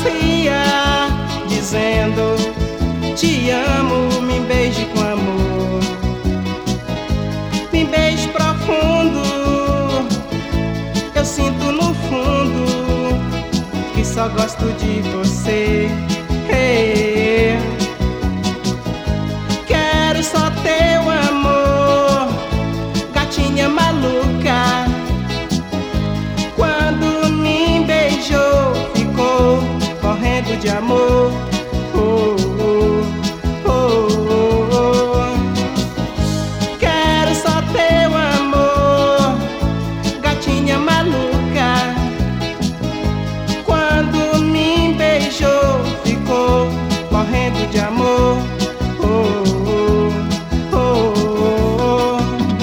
macia, dizendo te amo, me beije com amor. Me beije profundo, eu sinto no fundo que só gosto de você. Hey, quero só teu amor, gatinha maluca. Quando me beijou, ficou correndo de amor. Oh, oh, oh, oh. Quero só teu amor, gatinha maluca. Quando me beijou, ficou correndo de amor. Oh, oh, oh, oh.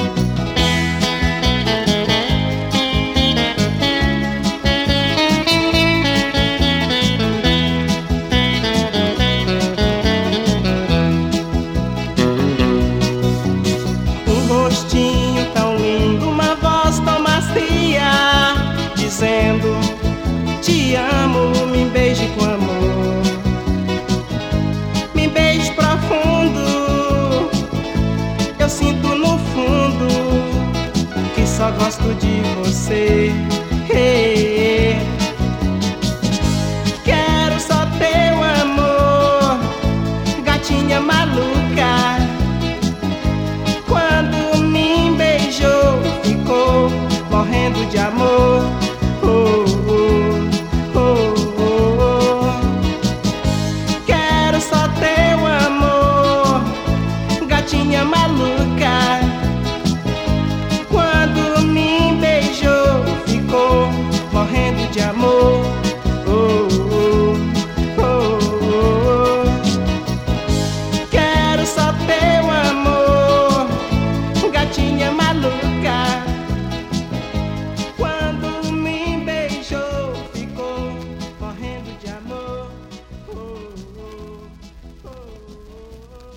Um rostinho tão lindo, uma voz tão macia, dizendo te amo, me beije com amor. Me beije profundo, eu sinto no fundo que só gosto de você. Hey,